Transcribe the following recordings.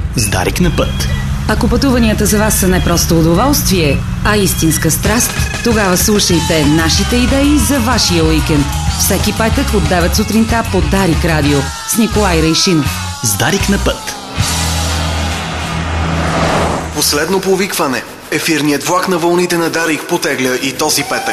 С Дарик на път. Ако пътуванията за вас са не просто удоволствие, а истинска страст, тогава слушайте нашите идеи за вашия уикенд. Всеки петък от 9 сутринта по Дарик Радио с Николай Райшинов. С Дарик на път. Последно повикване. Ефирният влак на вълните на Дарик потегля и този петък.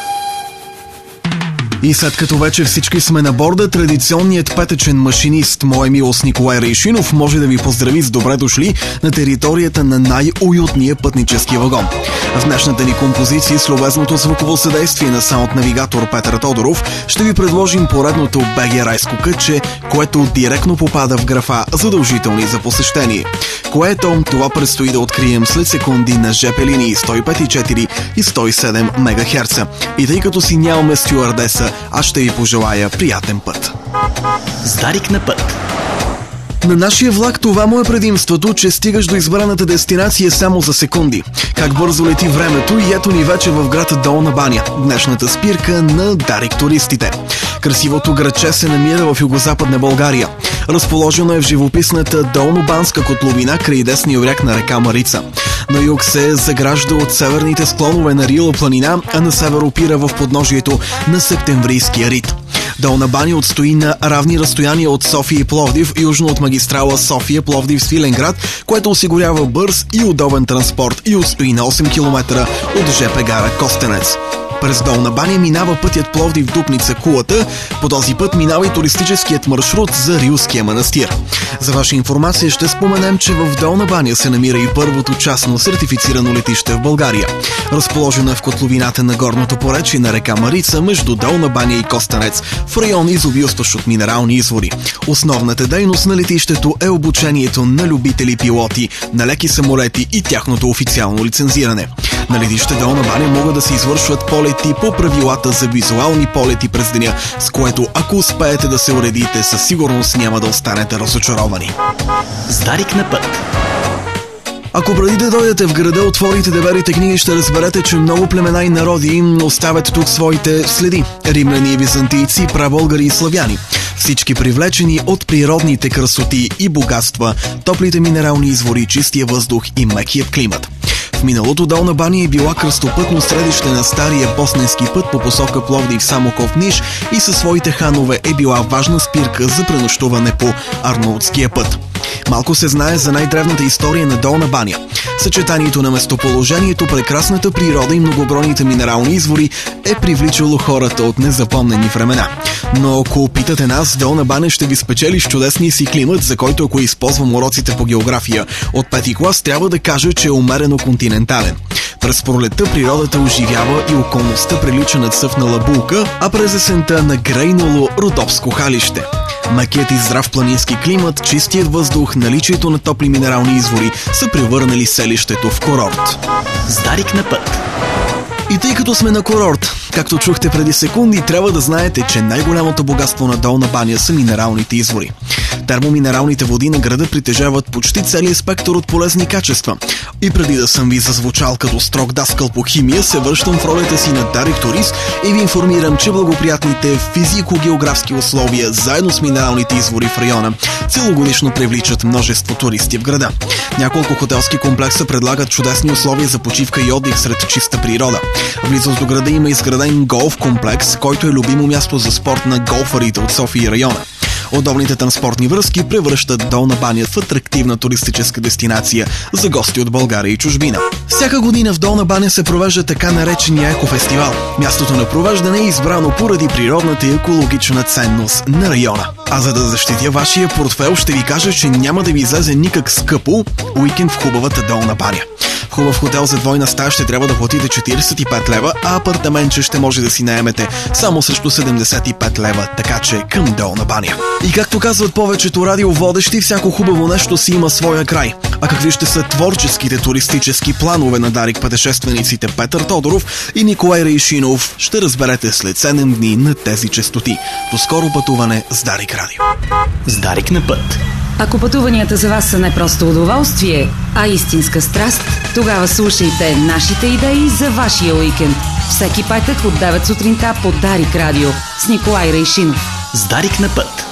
И след като вече всички сме на борда, традиционният петъчен машинист, мое милост Николай Райшинов, може да ви поздрави с добре дошли на територията на най-уютния пътнически вагон. В днешната ни композиция с любезното звуково съдействие на саунд-навигатор Петър Тодоров ще ви предложим поредното БГ райско кътче, което директно попада в графа задължителни за посещение. Което това предстои да открием след секунди на ЖП линии 105,4 и 107 МГц. И тъй като си нямаме стюардеса, аз ще ви пожелая приятен път. С Дарик на път. На нашия влак това му е предимството, че стигаш до избраната дестинация само за секунди. Как бързо лети времето и ето ни вече в град Долна баня, днешната спирка на Дарик туристите. Красивото градче се намира в югозападна България. Разположено е в живописната Долнобанска котловина край десния бряг на река Марица. На юг се загражда от северните склонове на Рила планина, а на север опира в подножието на Септемврийския рид. Долна баня отстои на равни разстояния от София и Пловдив, южно от магистрала София-Пловдив-Свиленград, което осигурява бърз и удобен транспорт и отстои на 8 км от ЖП гара Костенец. През Долна баня минава пътят Пловдив-Дупница-Кулата. По този път минава и туристическият маршрут за Рилския манастир. За ваша информация ще споменем, че в Долна баня се намира и първото частно сертифицирано летище в България. Разположено е в котловината на горното поречие на река Марица между Долна баня и Костенец, в район изобилстващ от минерални извори. Основната дейност на летището е обучението на любители-пилоти на леки самолети и тяхното официално лицензиране. На летище Долна баня могат да се извършват полети по правилата за визуални полети през деня, с което ако успеете да се уредите, със сигурност няма да останете разочаровани. С Дарик на път. Ако преди да дойдете в града, отворите деверите книги, ще разберете, че много племена и народи оставят тук своите следи. Римляни и византийци, прабългари и славяни. Всички привлечени от природните красоти и богатства, топлите минерални извори, чистия въздух и мекият климат. В миналото Долна баня е била кръстопътно средище на стария босненски път по посока Пловдив-Самоков-Ниш и със своите ханове е била важна спирка за пренощуване по Арнаутския път. Малко се знае за най-древната история на Долна баня. Съчетанието на местоположението, прекрасната природа и многобройните минерални извори е привличало хората от незапомнени времена. Но ако питате нас, Долна баня ще ви спечели с чудесния си климат, за който ако използвам уроците по география от 5-ти клас, трябва да кажа, че е умерено континентален. През пролетта природата оживява и околността прилича на цъфнала булка, а през есента на грейнало родопско халище. Мекият и здрав планински климат, чистият въздух, наличието на топли минерални извори са превърнали селището в курорт. С Дарик на път. И тъй като сме на курорт, както чухте преди секунди, трябва да знаете, че най-голямото богатство на Долна баня са минералните извори. Термоминералните води на града притежават почти целият спектър от полезни качества. И преди да съм ви зазвучал като строг даскал по химия, се връщам в ролята си на Дарик турист и ви информирам, че благоприятните физико-географски условия, заедно с минералните извори в района, целогодишно привличат множество туристи в града. Няколко хотелски комплекса предлагат чудесни условия за почивка и отдих сред чиста природа. В близост до града има изграден голф комплекс, който е любимо място за спорт на голфарите от София и района. Удобните транспортни връзки превръщат Долна баня в атрактивна туристическа дестинация за гости от България и чужбина. Всяка година в Долна баня се провежда така наречения екофестивал. Мястото на провеждане е избрано поради природната и екологична ценност на района. А за да защитя вашия портфел, ще ви кажа, че няма да ви излезе никак скъпо уикенд в хубавата Долна баня. В хубав хотел за двойна стая ще трябва да платите 45 лева, а апартаментче ще може да си наемете само срещу 75 лева, така че към Долна баня. И както казват повечето радиоводещи, всяко хубаво нещо си има своя край. А какви ще са творческите туристически планове на Дарик пътешествениците Петър Тодоров и Николай Райшинов, ще разберете след 7 дни на тези честоти. До скоро пътуване с Дарик Радио. С Дарик на път. Ако пътуванията за вас са не просто удоволствие, а истинска страст, тогава слушайте нашите идеи за вашия уикенд. Всеки петък от 9 сутринта по Дарик Радио с Николай Райшинов. С Дарик на път.